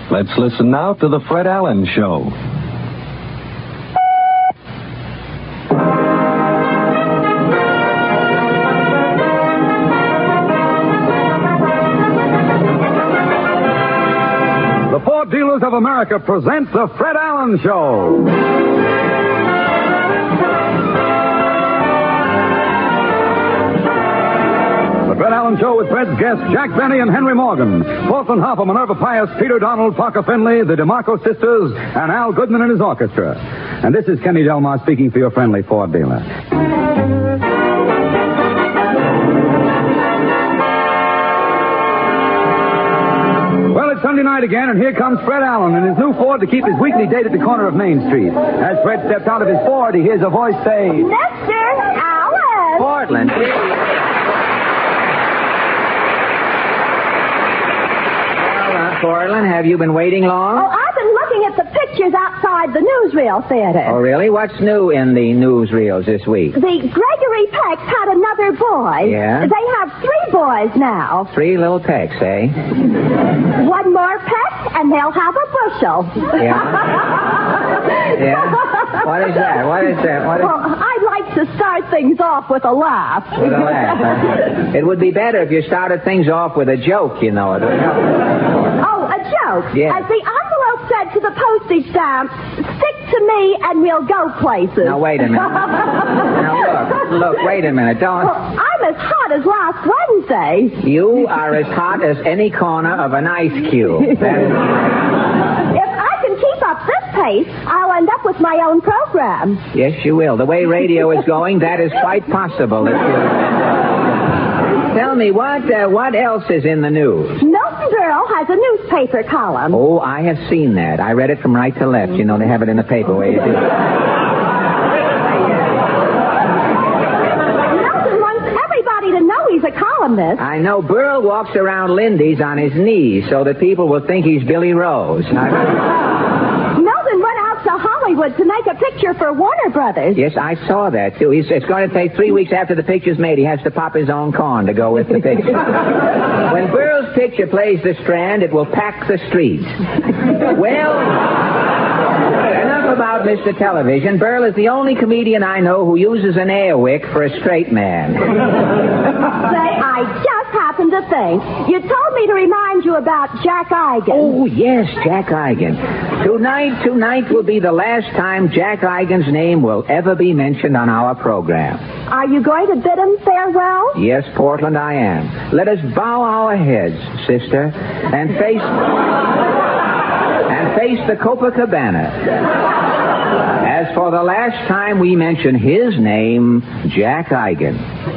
Let's listen now to the Fred Allen Show. The Ford Dealers of America present the Fred Allen Show. The Fred Allen Show with Fred's guests Jack Benny and Henry Morgan, Fulton Hopper, Minerva Pius, Peter Donald, Parker Finley, the DeMarco sisters, and Al Goodman and his orchestra. And this is Kenny Delmar speaking for your friendly Ford dealer. Well, it's Sunday night again, and here comes Fred Allen in his new Ford to keep his weekly date at the corner of Main Street. As Fred steps out of his Ford, he hears a voice say, Mr. Allen! Portland. Portland, have you been waiting long? Oh, I've been looking at the pictures outside the newsreel theater. Oh, really? What's new in the newsreels this week? The Gregory Pecks had another boy. Yeah? They have 3 boys now. 3 little pecks, eh? One more peck, and they'll have a bushel. Yeah? Yeah? What is that? What is that? What is... Well, I'd like to start things off with a laugh. With a laugh, huh? It would be better if you started things off with a joke, you know. Oh, a joke? Yeah. As the envelope said to the postage stamp, stick to me and we'll go places. Now, wait a minute. Now, look, wait a minute. Don't... Well, I'm as hot as last Wednesday. You are as hot as any corner of an ice cube. If I can keep up this pace, I'll end up with my own program. Yes, you will. The way radio is going, that is quite possible. Tell me, what else is in the news? Milton Berle has a newspaper column. Oh, I have seen that. I read it from right to left. You know, they have it in the paper where you do. Milton wants everybody to know he's a columnist. I know Berle walks around Lindy's on his knees so that people will think he's Billy Rose. Milton went out to Hollywood to make a picture for Warner Brothers. Yes, I saw that, too. It's going to take 3 weeks after the picture's made. He has to pop his own corn to go with the picture. When Berle's picture plays the Strand, it will pack the streets. Well, enough about Mr. Television. Berle is the only comedian I know who uses an air wick for a straight man. Say, I just happened to think. You told me to remind you about Jack Eigen. Oh, yes, Jack Eigen. Tonight will be the last time Jack Eigen's name will ever be mentioned on our program. Are you going to bid him farewell? Yes, Portland, I am. Let us bow our heads, sister, and face the Copacabana. As for the last time we mention his name, Jack Eigen.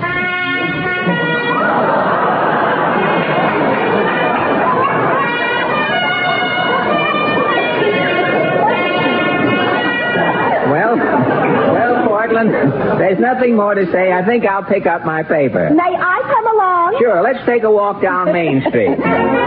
There's nothing more to say. I think I'll pick up my paper. May I come along? Sure. Let's take a walk down Main Street.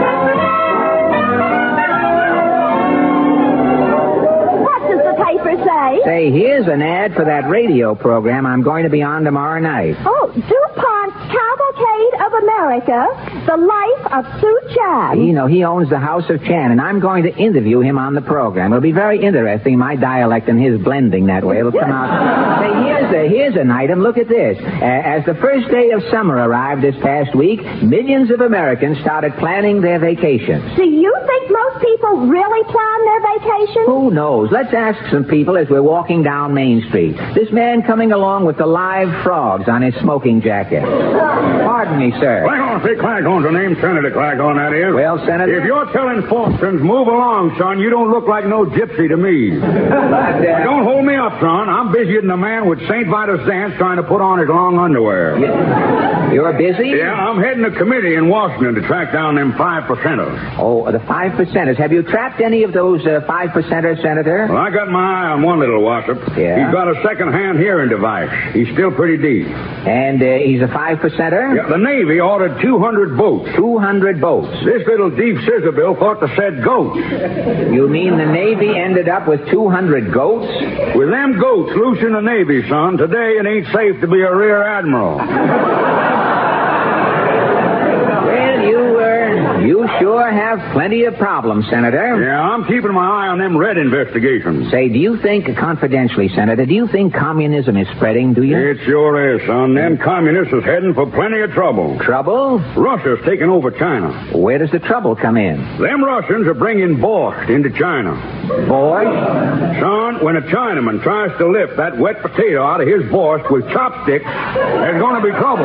What does the paper say? Say, here's an ad for that radio program I'm going to be on tomorrow night. Oh, DuPont's Cavalcade of America, the life of Sue Chan. You know, he owns the House of Chan, and I'm going to interview him on the program. It'll be very interesting, my dialect and his blending that way. It'll come out. Say, here's an item. Look at this. As the first day of summer arrived this past week, millions of Americans started planning their vacations. Do you think most people really plan their vacations? Who knows? Let's ask some people as we're walking down Main Street. This man coming along with the live frogs on his smoking jacket. Pardon me, sir. Claghorn, say Claghorn's the name, Senator Claghorn, that is. Well, Senator... If you're telling fortunes, move along, son. You don't look like no gypsy to me. But, don't hold me up, son. I'm busier than a man with St. Vitus dance trying to put on his long underwear. You're busy? Yeah, I'm heading a committee in Washington to track down them 5%ers. Oh, the 5%ers. Have you trapped any of those 5%ers, Senator? Well, I got my eye on one little wallop. Yeah? He's got a second-hand hearing device. He's still pretty deep. And he's a 5%er? Yeah, the Navy ordered 200 boats. 200 boats. This little deep scissor bill thought to said goats. You mean the Navy ended up with 200 goats? With them goats loose in the Navy, son, today it ain't safe to be a rear admiral. Well, You sure have plenty of problems, Senator. Yeah, I'm keeping my eye on them red investigations. Say, do you think, confidentially, Senator, do you think communism is spreading, do you? It sure is, son. Them communists is heading for plenty of trouble. Trouble? Russia's taking over China. Where does the trouble come in? Them Russians are bringing borscht into China. Borscht? Son, when a Chinaman tries to lift that wet potato out of his borscht with chopsticks, there's going to be trouble.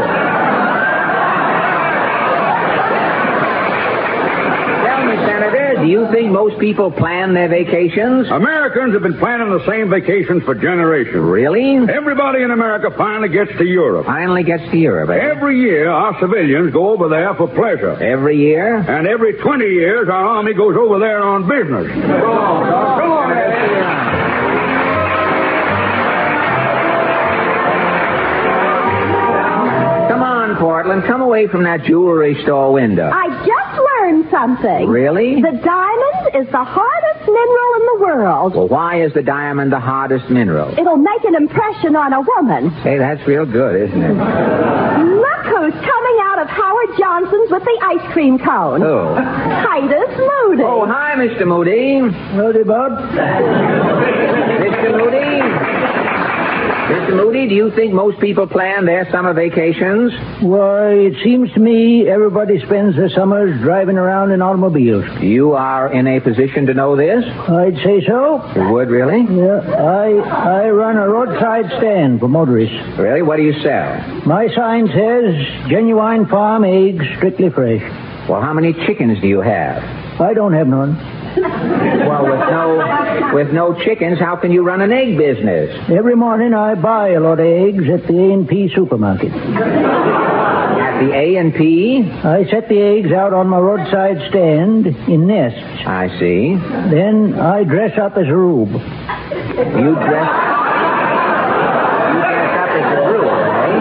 Tell me, Senator, do you think most people plan their vacations? Americans have been planning the same vacations for generations. Really? Everybody in America finally gets to Europe. Finally gets to Europe, eh? Every year, our civilians go over there for pleasure. Every year? And every 20 years, our army goes over there on business. Come on. Come on, Portland. Come away from that jewelry store window. I just learned something. Really? The diamond is the hardest mineral in the world. Well, why is the diamond the hardest mineral? It'll make an impression on a woman. Hey, that's real good, isn't it? Look who's coming out of Howard Johnson's with the ice cream cone. Who? Titus Moody. Oh, hi, Mr. Moody. Howdy, Bob. Mr. Moody? Mr. Moody, do you think most people plan their summer vacations? Why, it seems to me everybody spends their summers driving around in automobiles. You are in a position to know this? I'd say so. You would, really? Yeah, I run a roadside stand for motorists. Really? What do you sell? My sign says, genuine farm eggs, strictly fresh. Well, how many chickens do you have? I don't have none. Well, with no chickens, how can you run an egg business? Every morning I buy a lot of eggs at the A&P supermarket. At the A&P? I set the eggs out on my roadside stand in nests. I see. Then I dress up as a rube. You dress up as a rube, eh?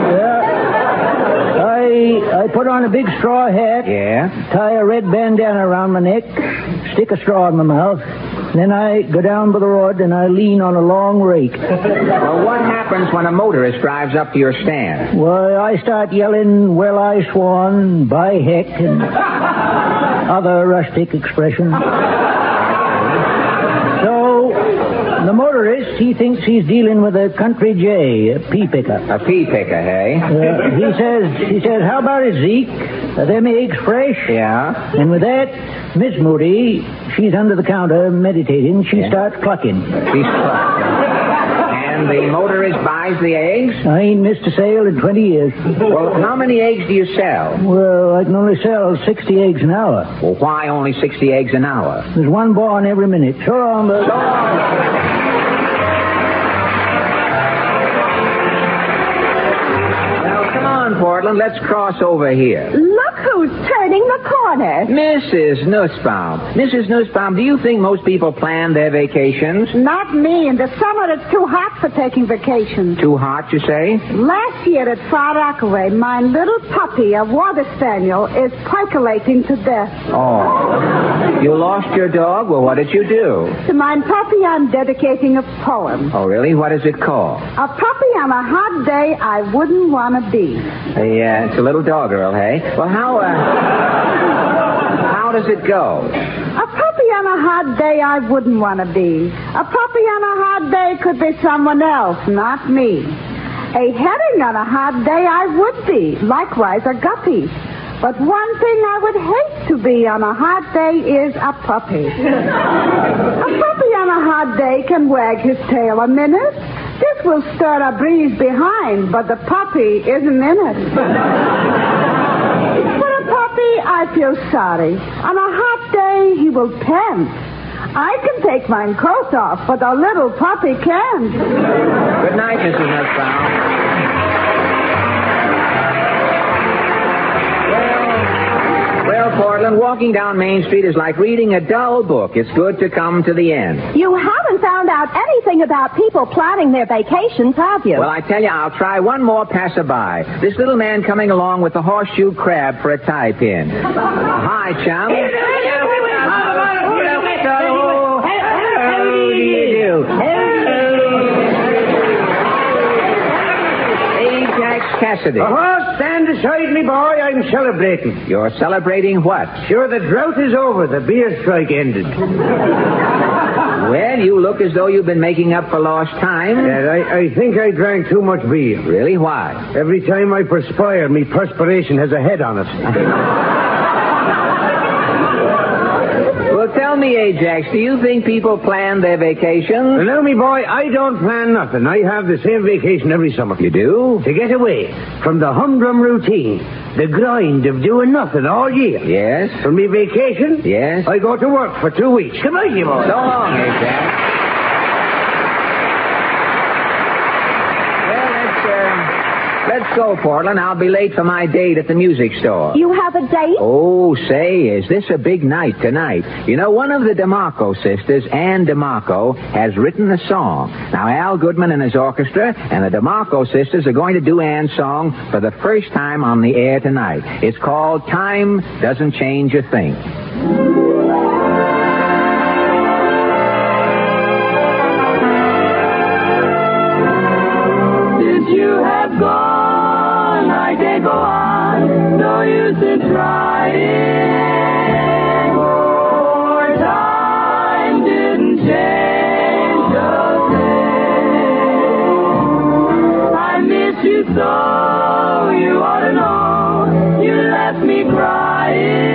Yeah. I put on a big straw hat. Yeah? Tie a red bandana around my neck. Stick a straw in my mouth. Then I go down by the road and I lean on a long rake. Well, what happens when a motorist drives up to your stand? Why, I start yelling, well, I swan, by heck, and other rustic expressions. So, the motorist, he thinks he's dealing with a country jay, a pea picker. A pea picker, hey? He says, how about it, Zeke? Are them eggs fresh? Yeah. And with that, Miss Moody, she's under the counter meditating. She starts clucking. She's clucking. And the motorist buys the eggs? I ain't missed a sale in 20 years. Well, how many eggs do you sell? Well, I can only sell 60 eggs an hour. Well, why only 60 eggs an hour? There's one born every minute. So long, Bert. So long. Portland, let's cross over here. Look who's turning the corner. Mrs. Nussbaum. Mrs. Nussbaum, do you think most people plan their vacations? Not me. In the summer, it's too hot for taking vacations. Too hot, you say? Last year at Far Rockaway, my little puppy, a water spaniel, is percolating to death. Oh. You lost your dog? Well, what did you do? To my puppy, I'm dedicating a poem. Oh, really? What is it called? A puppy on a hot day I wouldn't want to be. It's a little doggerel, hey? Well, how does it go? A puppy on a hot day I wouldn't want to be. A puppy on a hot day could be someone else, not me. A herring on a hot day I would be. Likewise, a guppy. But one thing I would hate to be on a hot day is a puppy. A puppy on a hot day can wag his tail a minute. This will stir a breeze behind, but the puppy isn't in it. For a puppy, I feel sorry. On a hot day, he will pant. I can take my coat off, but a little puppy can't. Good night, Mrs. Nussbaum. Well, Portland, walking down Main Street is like reading a dull book. It's good to come to the end. You haven't found out anything about people planning their vacations, have you? Well, I tell you, I'll try one more passerby. This little man coming along with the horseshoe crab for a tie pin. Hi, chum. How do you do? Ajax Cassidy. Stand inside me, boy, I'm celebrating. You're celebrating what? Sure, the drought is over. The beer strike ended. Well, you look as though you've been making up for lost time. I think I drank too much beer. Really? Why? Every time I perspire, me perspiration has a head on it. Well, tell me, Ajax, do you think people plan their vacations? Well, now, me boy, I don't plan nothing. I have the same vacation every summer. You do? To get away from the humdrum routine, the grind of doing nothing all year. Yes? For me vacation? Yes? I go to work for 2 weeks. Come on, you boy. So long, Ajax. Let's go, Portland. I'll be late for my date at the music store. You have a date? Oh, say, is this a big night tonight? You know, one of the DeMarco sisters, Ann DeMarco, has written a song. Now, Al Goodman and his orchestra and the DeMarco sisters are going to do Ann's song for the first time on the air tonight. It's called Time Doesn't Change a Thing. Since you have gone, I can't go on. No use in trying. For time didn't change a thing. I miss you so, you ought to know. You left me crying.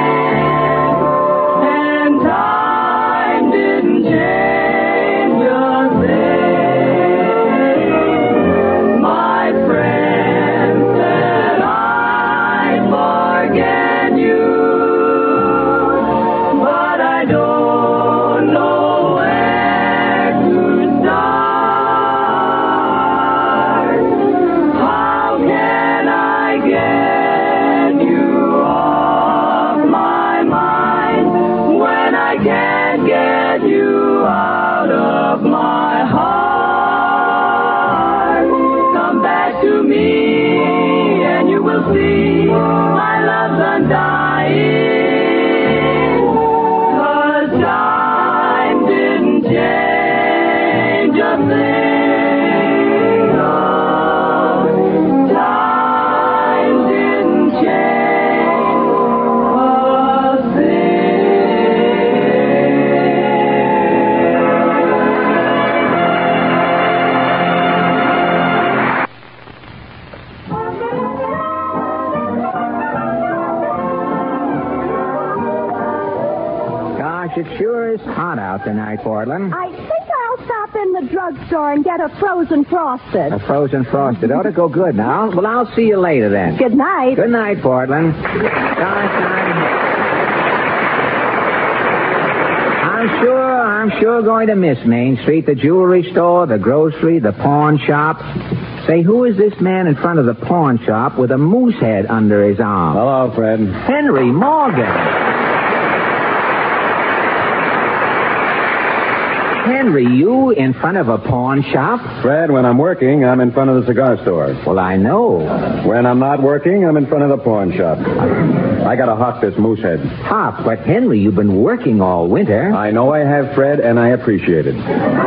And time didn't change a thing. My friend said I'd forget you, but I don't know where to start. How can I get you off my mind when I can't get you out of my heart? Come back to me and you will see my love's undying. 'Cause time didn't change a thing. Oh, time didn't change a Gosh, it sure is hot out tonight, Portland. I think I'll stop in the drugstore and get a frozen frosted. A frozen frosted. Ought to go good now. Well, I'll see you later then. Good night. Good night, Portland. I'm sure going to miss Main Street, the jewelry store, the grocery, the pawn shop. Say, who is this man in front of the pawn shop with a moose head under his arm? Hello, Fred. Henry Morgan. Henry, you in front of a pawn shop? Fred, when I'm working, I'm in front of the cigar store. Well, I know. When I'm not working, I'm in front of the pawn shop. I gotta hawk this moose head. Hop, but Henry, you've been working all winter. I know I have, Fred, and I appreciate it.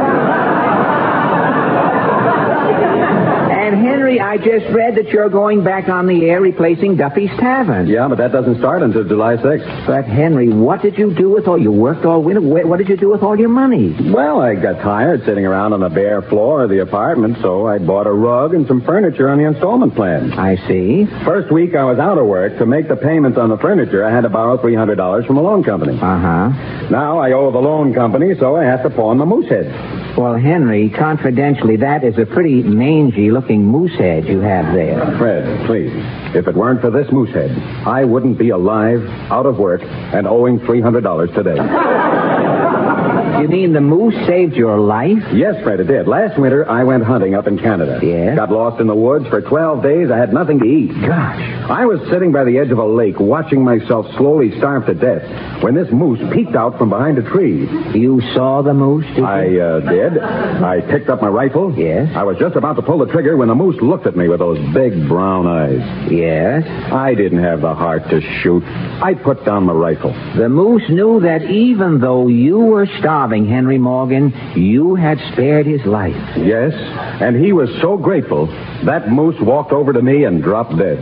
And Henry, I just read that you're going back on the air replacing Duffy's Tavern. Yeah, but that doesn't start until July 6th. But Henry, what did you do with all... You worked all winter. What did you do with all your money? Well, I got tired sitting around on the bare floor of the apartment, so I bought a rug and some furniture on the installment plan. I see. First week I was out of work. To make the payments on the furniture, I had to borrow $300 from a loan company. Uh-huh. Now I owe the loan company, so I have to pawn the moose head. Well, Henry, confidentially, that is a pretty mangy-looking moose head you have there. Fred, please. If it weren't for this moose head, I wouldn't be alive, out of work, and owing $300 today. You mean the moose saved your life? Yes, Fred, it did. Last winter, I went hunting up in Canada. Yes? Got lost in the woods. For 12 days, I had nothing to eat. Gosh. I was sitting by the edge of a lake, watching myself slowly starve to death, when this moose peeked out from behind a tree. You saw the moose, did you? I did. I picked up my rifle. Yes? I was just about to pull the trigger when the moose looked at me with those big brown eyes. Yes? I didn't have the heart to shoot. I put down my rifle. The moose knew that even though you were starving loving Henry Morgan, you had spared his life. Yes, and he was so grateful, that moose walked over to me and dropped dead.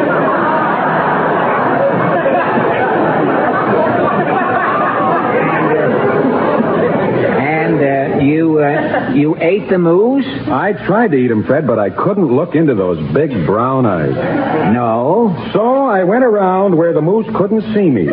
You ate the moose? I tried to eat him, Fred, but I couldn't look into those big brown eyes. No. So I went around where the moose couldn't see me.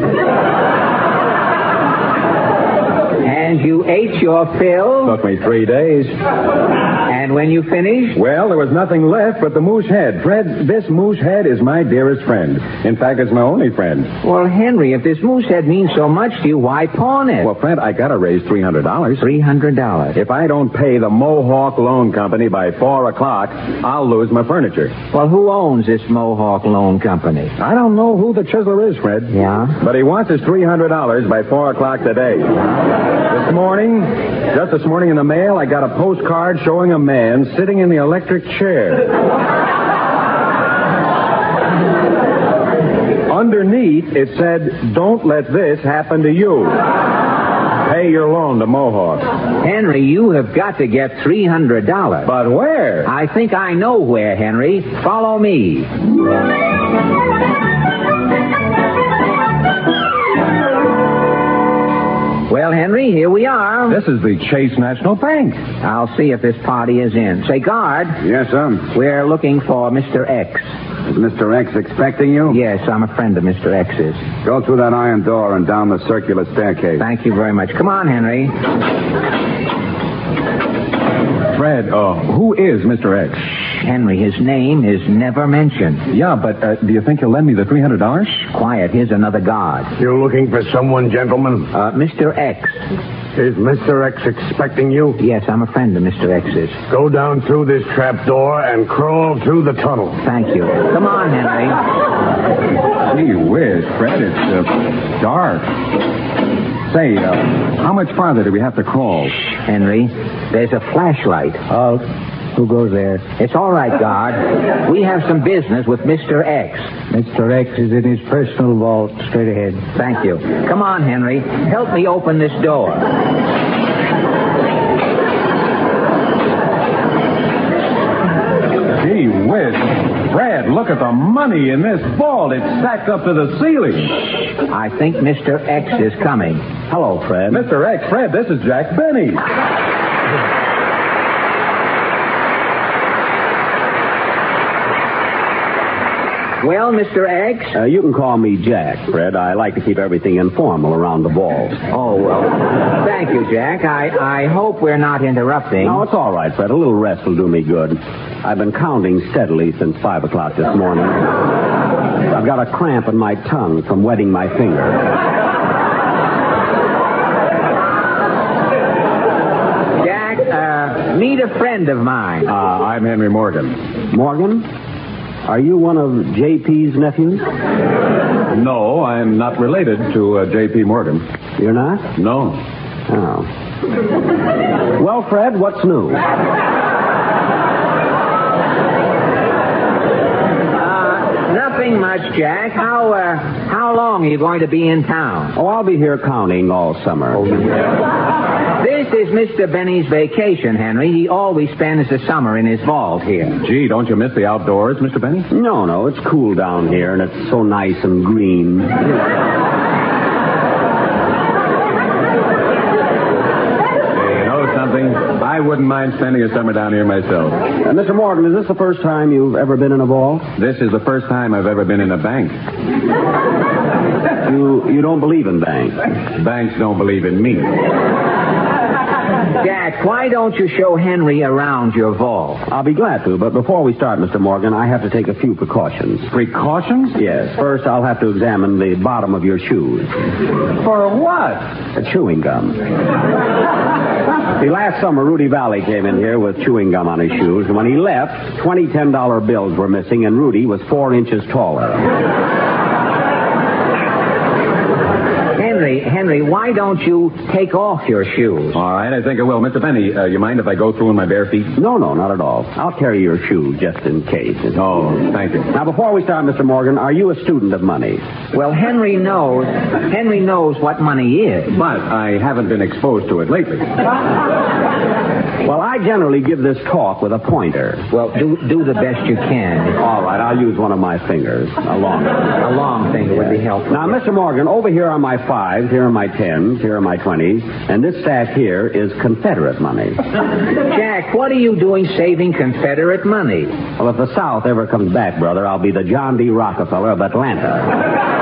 And you ate your fill? Took me 3 days. And when you finished? Well, there was nothing left but the moose head. Fred, this moose head is my dearest friend. In fact, it's my only friend. Well, Henry, if this moose head means so much to you, why pawn it? Well, Fred, I gotta raise $300. $300. If I don't pay the Mohawk Loan Company by 4 o'clock, I'll lose my furniture. Well, who owns this Mohawk Loan Company? I don't know who the chiseler is, Fred. Yeah? But he wants his $300 by 4 o'clock today. This morning in the mail, I got a postcard showing a man sitting in the electric chair. Underneath, it said, "Don't let this happen to you. Pay your loan to Mohawk." Henry, you have got to get $300. But where? I think I know where, Henry. Follow me. Well, Henry, here we are. This is the Chase National Bank. I'll see if this party is in. Say, guard. Yes, sir. We're looking for Mr. X. Is Mr. X expecting you? Yes, I'm a friend of Mr. X's. Go through that iron door and down the circular staircase. Thank you very much. Come on, Henry. Fred, who is Mr. X? Henry, his name is never mentioned. Yeah, but do you think he'll lend me the $300? Quiet, here's another guard. You're looking for someone, gentlemen? Mr. X. Is Mr. X expecting you? Yes, I'm a friend of Mr. X's. Go down through this trap door and crawl through the tunnel. Thank you. Come on, Henry. Gee whiz, Fred, it's dark. Say, how much farther do we have to crawl? Henry, there's a flashlight. Who goes there? It's all right, guard. We have some business with Mr. X. Mr. X is in his personal vault, straight ahead. Thank you. Come on, Henry. Help me open this door. Gee whiz. Fred, look at the money in this vault. It's stacked up to the ceiling. I think Mr. X is coming. Hello, Fred. Mr. X, Fred, this is Jack Benny. Well, Mr. X? You can call me Jack, Fred. I like to keep everything informal around the vault. Oh, well, thank you, Jack. I hope we're not interrupting. No, it's all right, Fred. A little rest will do me good. I've been counting steadily since 5 o'clock this morning. I've got a cramp in my tongue from wetting my finger. Jack, meet a friend of mine. I'm Henry Morgan. Morgan? Are you one of J.P.'s nephews? No, I'm not related to J.P. Morgan. You're not? No. Oh. Well, Fred, what's new? Nothing much, Jack. How long are you going to be in town? Oh, I'll be here counting all summer. This is Mr. Benny's vacation, Henry. He always spends the summer in his vault here. Gee, don't you miss the outdoors, Mr. Benny? No, it's cool down here, and it's so nice and green. You know something? I wouldn't mind spending a summer down here myself. Mr. Morgan, is this the first time you've ever been in a vault? This is the first time I've ever been in a bank. You don't believe in banks? Banks don't believe in me. Jack, why don't you show Henry around your vault? I'll be glad to, but before we start, Mr. Morgan, I have to take a few precautions. Precautions? Yes. First, I'll have to examine the bottom of your shoes. For what? Chewing gum. See, last summer, Rudy Valley came in here with chewing gum on his shoes, and when he left, 20 $10 bills were missing, and Rudy was 4 inches taller. Henry, Henry, why don't you take off your shoes? All right, I think I will. Mr. Benny, you mind if I go through in my bare feet? No, not at all. I'll carry your shoes just in case. Oh, thank you. Now, before we start, Mr. Morgan, are you a student of money? Well, Henry knows what money is. But I haven't been exposed to it lately. Well, I generally give this talk with a pointer. Well, do the best you can. All right, I'll use one of my fingers. A long finger would be helpful. Now, Mr. Morgan, over here are my 5s, here are my 10s, here are my 20s, and this stack here is Confederate money. Jack, what are you doing saving Confederate money? Well, if the South ever comes back, brother, I'll be the John D. Rockefeller of Atlanta.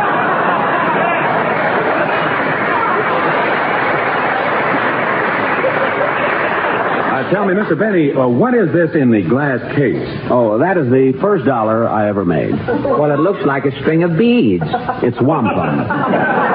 Tell me, Mr. Benny, what is this in the glass case? Oh, that is the first dollar I ever made. Well, it looks like a string of beads. It's wampum.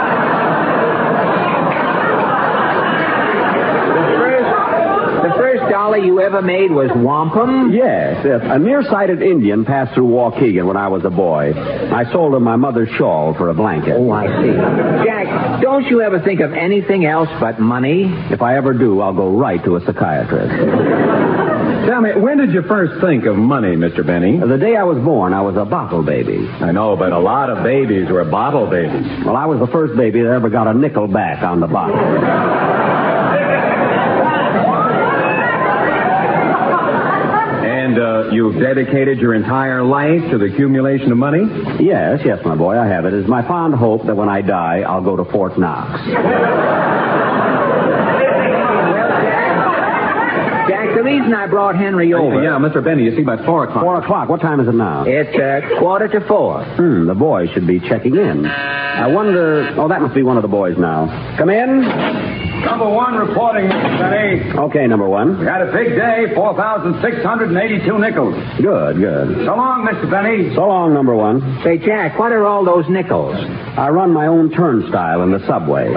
The first dollar you ever made was wampum? Yes. A nearsighted Indian passed through Waukegan when I was a boy. I sold him my mother's shawl for a blanket. Oh, I see. Jack, don't you ever think of anything else but money? If I ever do, I'll go right to a psychiatrist. Tell me, when did you first think of money, Mr. Benny? The day I was born, I was a bottle baby. I know, but a lot of babies were bottle babies. Well, I was the first baby that ever got a nickel back on the bottle. You've dedicated your entire life to the accumulation of money? Yes, my boy, I have it. It's my fond hope that when I die, I'll go to Fort Knox. Jack, the reason I brought Henry over... Yeah, Mr. Benny, you see, by 4 o'clock. 4 o'clock? What time is it now? It's 4:45. The boys should be checking in. I wonder... Oh, that must be one of the boys now. Come in. Number 1 reporting, Mr. Benny. Okay, number 1. We had a big day, 4,682 nickels. Good. So long, Mr. Benny. So long, number 1. Say, Jack, what are all those nickels? I run my own turnstile in the subway.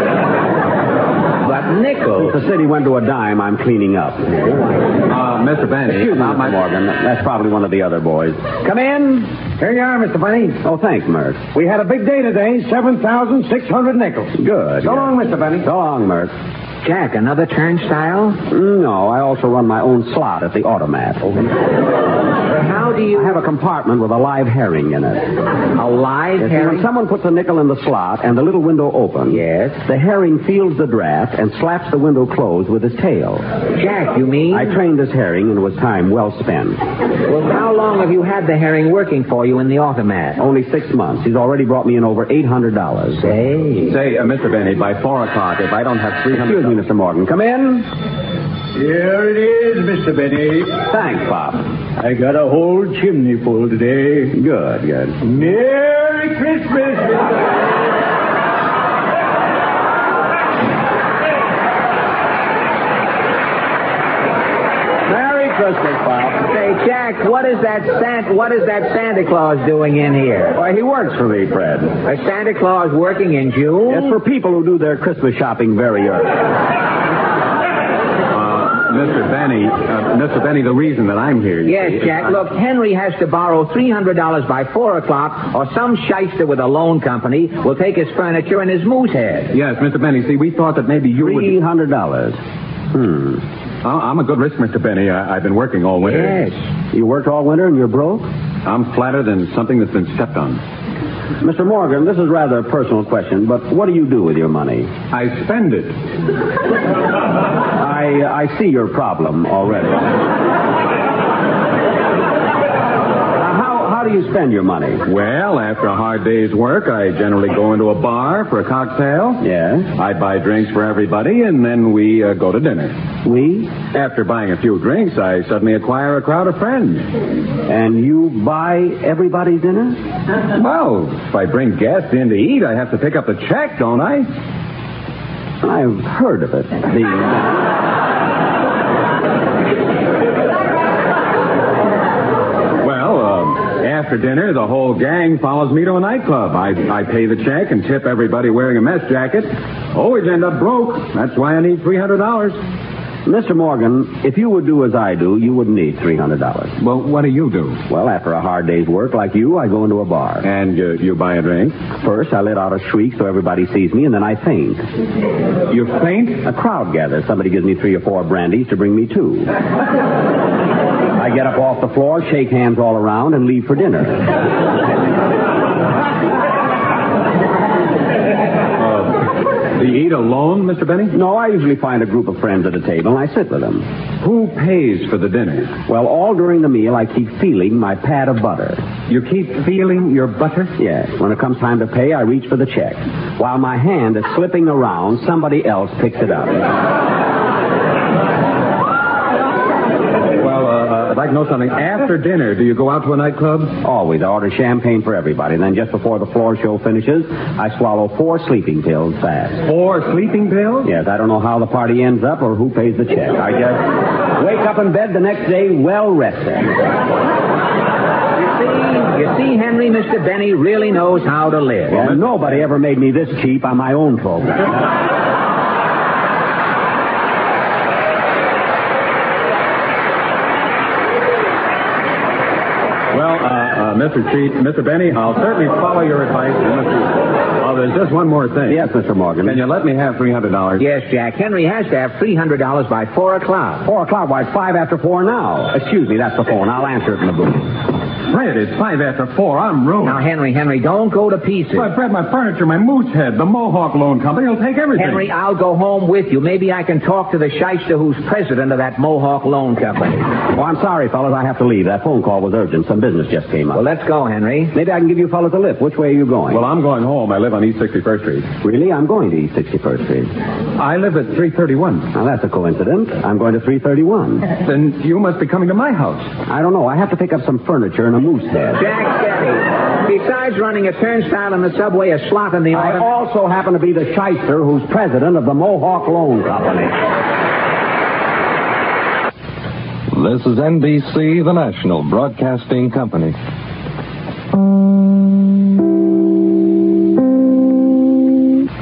But nickels? Since the city went to a dime, I'm cleaning up. Mr. Benny. Excuse me, Mr. Morgan. That's probably one of the other boys. Come in. Here you are, Mr. Benny. Oh, thanks, Mert. We had a big day today, 7,600 nickels. Good. So long, Mr. Benny. So long, Mert. Jack, another turnstile? No, I also run my own slot at the automat. How do you... I have a compartment with a live herring in it. A live herring? When someone puts a nickel in the slot and the little window opens, yes, the herring feels the draft and slaps the window closed with his tail. Jack, you mean? I trained this herring and it was time well spent. Well, how long have you had the herring working for you in the automat? Only 6 months. He's already brought me in over $800. Say, Mr. Benny, by 4 o'clock, if I don't have $300... Excuse me, Mr. Morgan. Come in. Here it is, Mr. Benny. Thanks, Pop. I got a whole chimney full today. Good. Merry Christmas, Merry Christmas, Pop. Say, Jack, what is that Santa Claus doing in here? Why, he works for me, Fred. A Santa Claus working in June? It's for people who do their Christmas shopping very early. Mr. Benny, the reason that I'm here... Yes, Jack, look, Henry has to borrow $300 by 4 o'clock, or some shyster with a loan company will take his furniture and his moose head. Yes, Mr. Benny, see, we thought that maybe you would... $300. I'm a good risk, Mr. Benny. I've been working all winter. Yes. You worked all winter and you're broke? I'm flatter than something that's been stepped on. Mr. Morgan, this is rather a personal question, but what do you do with your money? I spend it. I see your problem already. How do you spend your money? Well, after a hard day's work, I generally go into a bar for a cocktail. Yes? I buy drinks for everybody, and then we go to dinner. We? After buying a few drinks, I suddenly acquire a crowd of friends. And you buy everybody's dinner? Well, if I bring guests in to eat, I have to pick up the check, don't I? I've heard of it. After dinner, the whole gang follows me to a nightclub. I pay the check and tip everybody wearing a mess jacket. Always end up broke. That's why I need $300. Mr. Morgan, if you would do as I do, you wouldn't need $300. Well, what do you do? Well, after a hard day's work like you, I go into a bar. And you buy a drink? First, I let out a shriek so everybody sees me, and then I faint. You faint? A crowd gathers. Somebody gives me 3 or 4 brandies to bring me to. I get up off the floor, shake hands all around, and leave for dinner. Do you eat alone, Mr. Benny? No, I usually find a group of friends at a table, and I sit with them. Who pays for the dinner? Well, all during the meal, I keep feeling my pad of butter. You keep feeling your butter? Yes. When it comes time to pay, I reach for the check. While my hand is slipping around, somebody else picks it up. I'd like to know something. After dinner, do you go out to a nightclub? Always. I order champagne for everybody. Then just before the floor show finishes, I swallow 4 sleeping pills fast. 4 sleeping pills? Yes. I don't know how the party ends up or who pays the check. I just wake up in bed the next day well rested. You see, Henry, Mr. Benny really knows how to live. Well, nobody ever made me this cheap on my own program. Mr. Benny, I'll certainly follow your advice. Oh, there's just one more thing. Yes, Mr. Morgan. Can you let me have $300? Yes, Jack. Henry has to have $300 by 4 o'clock. 4 o'clock? Why, it's 5 after 4 now. Excuse me, that's the phone. I'll answer it in the booth. Fred, it's 5 after 4. I'm ruined. Now, Henry, don't go to pieces. But, Fred, my furniture, my moose head, the Mohawk Loan Company will take everything. Henry, I'll go home with you. Maybe I can talk to the shyster who's president of that Mohawk Loan Company. Oh, I'm sorry, fellas. I have to leave. That phone call was urgent. Some business just came up. Well, let's go, Henry. Maybe I can give you fellas a lift. Which way are you going? Well, I'm going home. I live on East 61st Street. Really? I'm going to East 61st Street. I live at 331. Now, that's a coincidence. I'm going to 331. Then you must be coming to my house. I don't know. I have to pick up some furniture and a moose head. Jack Benny, besides running a turnstile in the subway, a slot in the I auto... also happen to be the shyster who's president of the Mohawk Loan Company. This is NBC, the national broadcasting company.